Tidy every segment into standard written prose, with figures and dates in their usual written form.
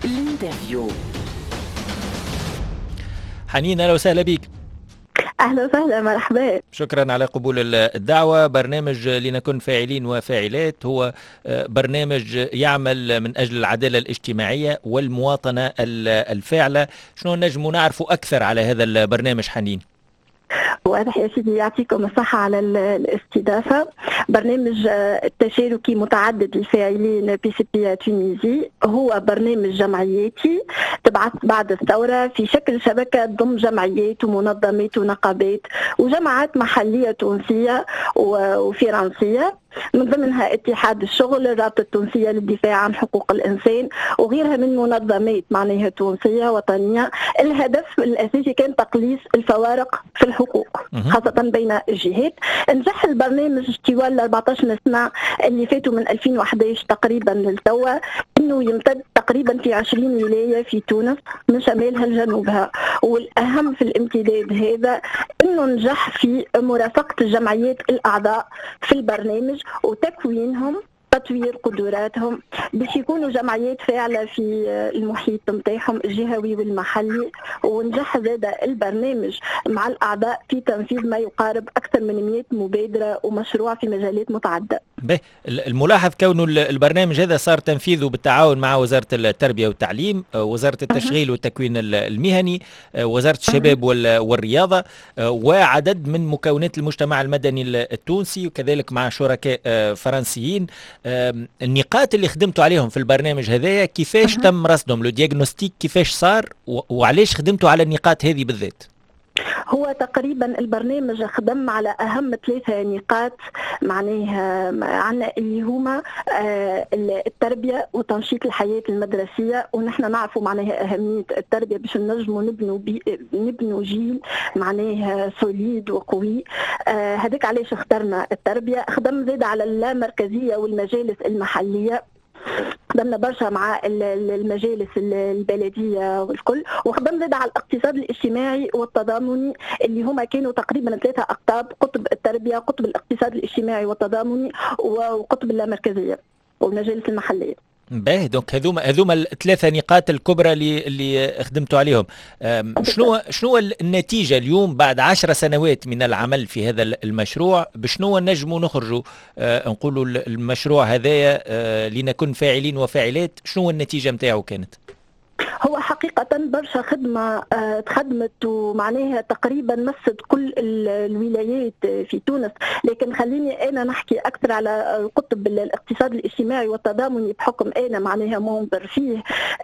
الانترفيو. حنين، أهلا وسهلا بك. أهلا وسهلا، مرحبا. شكرا على قبول الدعوة. برنامج لنكن فاعلين وفاعلات هو برنامج يعمل من أجل العدالة الاجتماعية والمواطنة الفاعلة. شنو نجم نعرفوا أكثر على هذا البرنامج حنين؟ واضح يا سيدي، يعطيكم الصحة على الاستضافة. برنامج التشاركي متعدد الفاعلين بي سي بي تونيزي هو برنامج جمعياتي تبعث بعد الثورة في شكل شبكة تضم جمعيات ومنظمات ونقابات وجماعات محلية تونسية وفرنسية، من ضمنها اتحاد الشغل، الرابطة التونسية للدفاع عن حقوق الإنسان وغيرها من منظمات معناها تونسية وطنية. الهدف الأساسي كان تقليص الفوارق في الحقوق خاصة بين الجهات. نجح البرنامج طوال 14 سنة اللي فاتوا من 2011 تقريبا للتوا انه يمتد تقريبا في 20 ولاية في تونس من شمالها لجنوبها، والأهم في الامتداد هذا انه نجح في مرافقة الجمعيات الأعضاء في البرنامج وتكوينهم، تطوير قدراتهم باش يكونوا جمعيات فاعلة في المحيط نتاعهم الجهوي والمحلي. ونجح زاد البرنامج مع الأعضاء في تنفيذ ما يقارب أكثر من 100 مبادرة ومشروع في مجالات متعددة. الملاحظ كونه البرنامج هذا صار تنفيذه بالتعاون مع وزارة التربية والتعليم، وزارة التشغيل والتكوين المهني، وزارة الشباب والرياضة، وعدد من مكونات المجتمع المدني التونسي، وكذلك مع شركاء فرنسيين. النقاط اللي خدمتوا عليهم في البرنامج هذايا كيفاش تم رصدهم؟ لو دياغنوستيك كيفاش صار وعليش خدمتوا على النقاط هذه بالذات؟ هو تقريبا البرنامج خدم على أهم 3 نقاط معناها عنا اللي هما التربية وتنشيط الحياة المدرسية، ونحن نعرفوا معناها أهمية التربية باش نجموا نبنوا جيل معناها سوليد وقوي. هذاك علاش اخترنا التربية. خدم زاد على اللامركزية والمجالس المحلية، خدمنا برشا مع المجالس البلدية والكل، وخدمنا زاد على الاقتصاد الاجتماعي والتضامني اللي هما كانوا تقريبا 3 أقطاب: قطب التربية، قطب الاقتصاد الاجتماعي والتضامني، وقطب اللامركزية والمجالس المحلية. باهي، دونك هذوما ال3 نقاط الكبرى اللي خدمتوا عليهم. شنو النتيجة اليوم بعد 10 سنوات من العمل في هذا المشروع؟ بشنو نجموا نخرجوا نقولوا المشروع هذايا لنكن فاعلين وفاعلات؟ شنو النتيجة متاعه كانت؟ هو حقيقة برشا خدمة تخدمت ومعناها تقريبا مست كل الولايات في تونس، لكن خليني أنا نحكي أكثر على قطب الاقتصاد الاجتماعي والتضامني بحكم أنا معناها منظر فيه،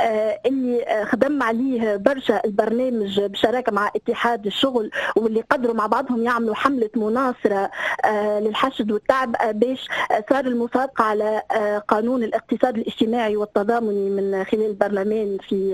اللي خدم عليه برشا البرنامج بشراكة مع اتحاد الشغل، واللي قدروا مع بعضهم يعملوا حملة مناصرة للحشد والتعب باش صار المسابقة على قانون الاقتصاد الاجتماعي والتضامني من خلال البرلمان في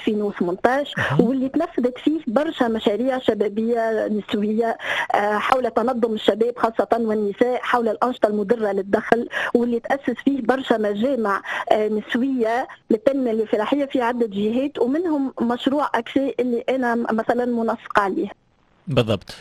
2018، واللي تنفذت فيه برشا مشاريع شبابية نسوية حول تنظم الشباب خاصة والنساء حول الأنشطة المدرة للدخل، واللي تأسس فيه برشا مجامع نسوية للتنمية الفلاحية في عدة جهات، ومنهم مشروع أكسي اللي أنا مثلا منسقة عليه. بالضبط.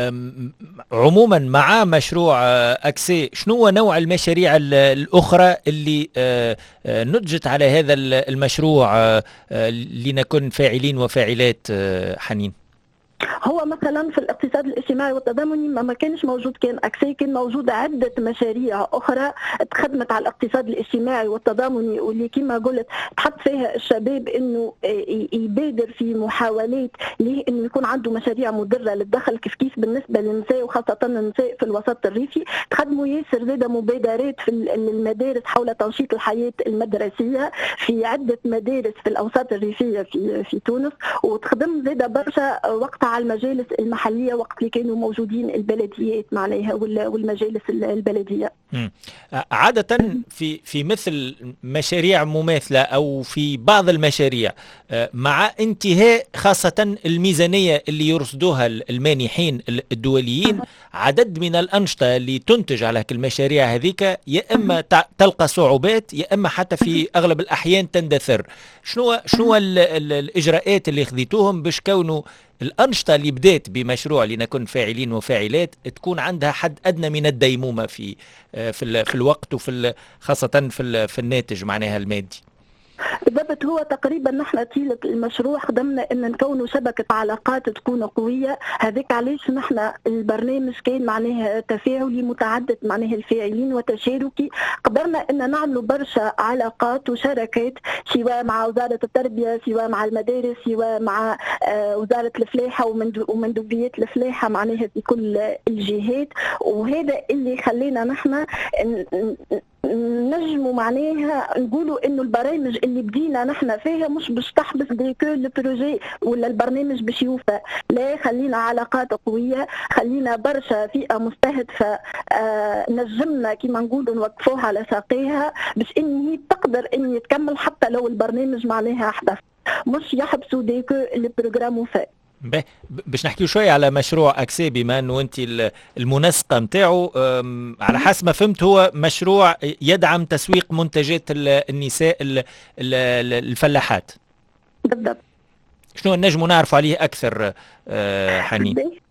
عموما مع مشروع أكسي، شنو هو نوع المشاريع الأخرى اللي نتجت على هذا المشروع لنكن فاعلين وفاعلات حنين؟ هو مثلا في الاقتصاد الاجتماعي والتضامني ما كانش موجود كان أكسي، كان موجود عدة مشاريع أخرى تخدمت على الاقتصاد الاجتماعي والتضامني، واللي كما قلت تحط فيها الشباب انه يبادر في محاولات ليه انه يكون عنده مشاريع مدرة للدخل كيف بالنسبة للنساء وخاصة النساء في الوسط الريفي. تخدموا ياسر زاد مبادرات في المدارس حول تنشيط الحياة المدرسية في عدة مدارس في الأوساط الريفية في تونس، وتخدم زاد برشا وقت على المجالس المحلية وقت اللي كانوا موجودين البلديات معناها والمجالس البلدية. عادة في مثل مشاريع مماثلة أو في بعض المشاريع مع انتهاء خاصة الميزانية اللي يرصدوها المانحين الدوليين، عدد من الأنشطة اللي تنتج على المشاريع هذيك يا إما تلقى صعوبات يا إما حتى في أغلب الأحيان تندثر. شنو الإجراءات اللي خذيتوهم باش كونوا الأنشطة اللي بدات بمشروع لنكن فاعلين وفاعلات تكون عندها حد أدنى من الديمومة في الوقت وفي خاصة في الناتج معناها المادي؟ بالضبط. هو تقريبا نحن طيلة المشروع خدمنا ان نكونوا شبكة علاقات تكون قوية. هذاك علاش نحن البرنامج كان معناها تفاعلي متعدد معناها الفاعلين وتشاركي. قدرنا ان نعملوا برشا علاقات وشراكات، سواء مع وزارة التربية، سواء مع المدارس، سواء مع وزارة الفلاحة ومندوبيات الفلاحة معناها في كل الجهات. وهذا اللي خلينا نحن نجموا معناها نقولوا انه البرامج اللي بدينا نحن فيها مش باش تحبس ديكو البروجي ولا البرنامج باش يوفى، لا، خلينا علاقات قويه، خلينا برشا فئه مستهدفه نجمنا كما نقولوا نوقفوها على ساقيها باش ان هي تقدر ان تكمل حتى لو البرنامج معناها حدث، مش يحبسوا ديكو البروجرام وفى. باش نحكيو شويه على مشروع اكسي، بما انه انت المنسقه نتاعو. على حسب ما فهمت هو مشروع يدعم تسويق منتجات النساء الفلاحات. بالضبط. شنو نجموا نعرفوا عليه اكثر حنين؟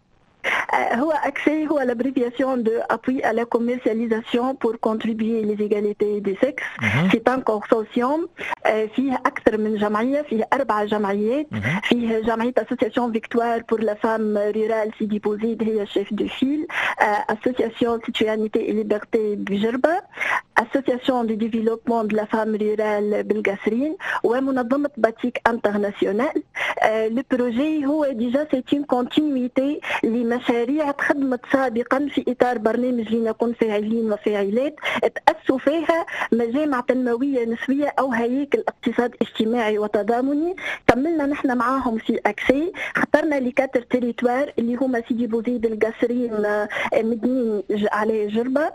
هو ACCES هو l'abréviation de appui à la commercialisation pour contribuer les égalités des sexes. C'est un consortium فيه أكثر من جمعية، فيه 4 جمعيات. فيه جمعية Association Victoire pour la femme rurale Sidi Bouzid هي chef de file، Association Citoyenneté et Liberté بجربة، Association du développement de la femme rurale بالقصرين، ومنظمة باتيك انترناسيونال. Le projet هو déjà c'est une continuité لمشاريع تخدمت سابقا في إطار برنامج لنكون فاعلين وفاعلات تأسسوا فيها مجامع تنموية نسوية أو هياكل اقتصاد اجتماعي وتضامني. كملنا نحن معاهم في أكسي، اخترنا لي 4 تريتوار اللي هما سيدي بوزيد، القصرين، مدنين على جربة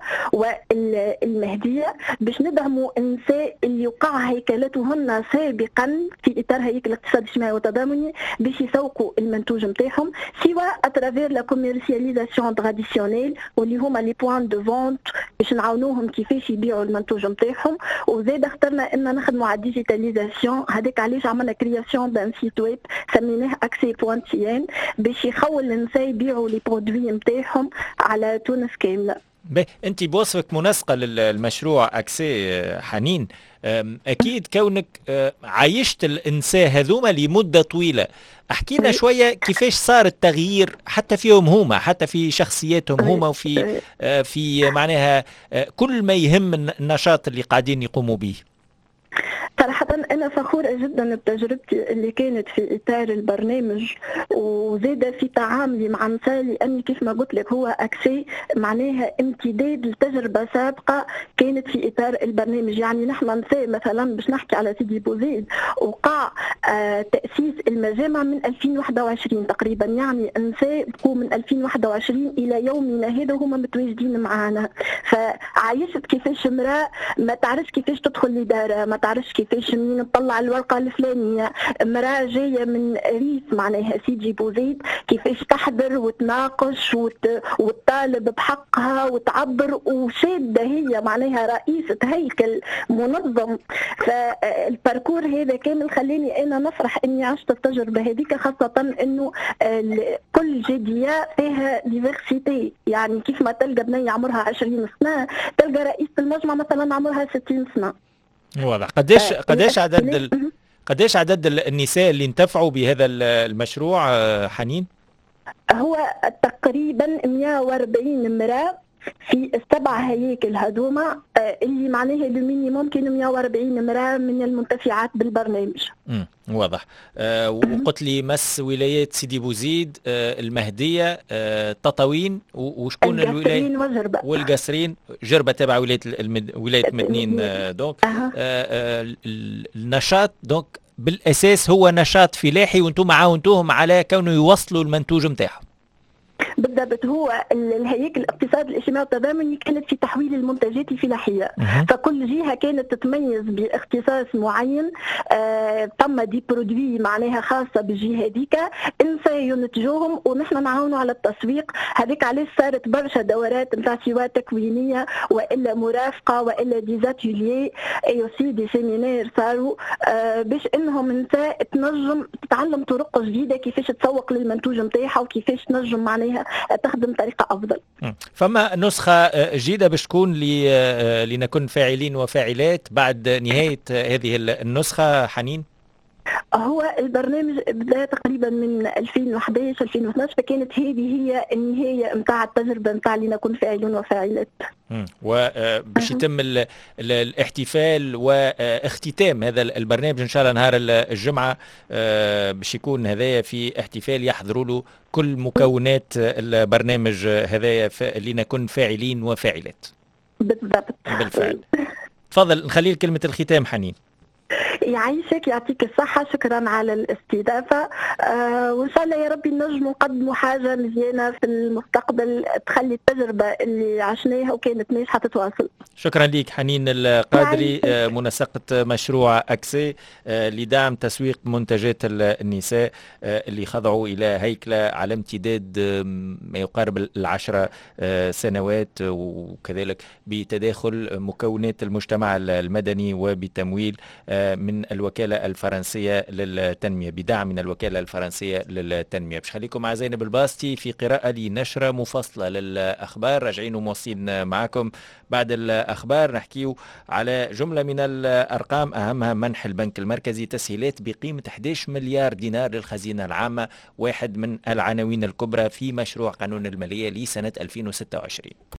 والمهدية، باش ندعموا النساء اللي وقع هيكلتهن سابقا في إطار هيكل اقتصاد اجتماعي وتضامني باش يسوقوا المنتوج نتاعهم، سواء اترافير لا كوميرسياليزاسيون تراديسيونيل واللي هما لي بوان دو فونت باش نعاونوهم كيفاش يبيعوا المنتوج نتاعهم. وزاد اخترنا ان نخدموا على الديجيتاليزاسيون، هذاك علاش عملنا كرياسيون دان سيت ويب سميناه accès.cn باش يخول النساء يبيعوا لي برودوي نتاعهم على تونس كامله. انت بوصفك منسقه للمشروع اكسي حنين، اكيد كونك عايشت النساء هذوما لمده طويله، احكي لنا شويه كيفاش صار التغيير حتى فيهم هما، حتى في شخصياتهم هما، وفي في معناها كل ما يهم النشاط اللي قاعدين يقوموا به. صراحة أنا فخورة جدا بتجربتي اللي كانت في إطار البرنامج، وزادة في تعاملي مع نساء، لأني كيف ما قلت لك هو أكسي معناها امتداد لتجربة سابقة كانت في إطار البرنامج. يعني نحن نساء مثلا باش نحكي على سيدي بوزيد وقع تأسيس المجامع من 2021 تقريبا، يعني النساء بقوا من 2021 إلى يومنا هذا هما متواجدين معنا. فعايشت كيفاش امرأة ما تعرفش كيفاش تدخل لدارة، ما تعرفش كيفاش منين تطلع الورقه الفلانيه، امراه جايه من ريف معناها سيدي بوزيد كيفاش تحضر وتناقش وتطالب بحقها وتعبر، وشاده هي معناها رئيسه هيكل منظم. فالباركور هذا كامل خلاني انا نفرح اني عشت التجربه هذيك، خاصه انه كل جديه فيها ديفرسيتي. يعني كيف ما تلقى بنيه عمرها 20 سنه تلقى رئيسه المجمع مثلا عمرها 60 سنه. واضح. قديش عدد النساء اللي انتفعوا بهذا المشروع حنين؟ هو تقريبا 140 امرأة في 7 هياكل هذوما، اللي معناها المينيموم كانوا 140 امرأة من المنتفعات بالبرنامج. واضح. وقلت لي مس ولايات سيدي بوزيد، المهدية، تطاوين، وشكون الولاية؟ والقصرين. جربة تابع ولاية مدنين. دونك النشاط دونك بالأساس هو نشاط فلاحي، وانتم عاونتوهم على كونه يوصلوا المنتوج نتاعهم. بالضبط. هو الهياكل الاقتصاد الاجتماعي التضامني كانت في تحويل المنتجات الفلاحية، فكل جهة كانت تتميز باختصاص معين. تم دي برودوي معناها خاصة بالجهة ديك النساء ينتجوهم ونحن نعاونوا على التسويق. هذيك علاش صارت برشا دورات نتاع سواء تكوينية والا مرافقة والا ديزاتوليي ايوسي دي سيمينار صاروا باش انهم النساء تنجم تتعلم طرق جديدة كيفاش تسوق للمنتوج نتاعها وكيفاش تنجم معناها تخدم بطريقة أفضل. فما نسخة جديدة باش تكون لنكون فاعلين وفاعلات بعد نهاية هذه النسخة حنين؟ هو البرنامج بدا تقريبا من 2011 2012، فكانت هذه هي النهايه نتاع التجربه نتاع لنكن فاعلون وفاعلات. وباش يتم الاحتفال واختتام هذا البرنامج ان شاء الله نهار الجمعه، باش يكون هذايا في احتفال يحضروا له كل مكونات البرنامج هذايا لنكن فاعلين وفاعلات. بالضبط. بالفعل. تفضل نخلي كلمه الختام حنين. يعيشك، يعطيك الصحة، شكرا على الاستضافة. وإن شاء الله يا ربي نجموا نقدموا حاجة مزيانة في المستقبل تخلي التجربة اللي عشناها وكانت ناجحة تتواصل. شكرا لك حنين القادري، منسقة مشروع أكسي لدعم تسويق منتجات النساء اللي خضعوا إلى هيكلة على امتداد ما يقارب 10 سنوات، وكذلك بتداخل مكونات المجتمع المدني وبتمويل من الوكالة الفرنسية للتنمية، بدعم من الوكالة الفرنسية للتنمية. باش خليكم مع زينب الباسطي في قراءة لنشرة مفصلة للأخبار. راجعين ومواصلين معكم بعد الأخبار، نحكيو على جملة من الأرقام أهمها منح البنك المركزي تسهيلات بقيمة 11 مليار دينار للخزينة العامة، واحد من العناوين الكبرى في مشروع قانون المالية لسنة 2026.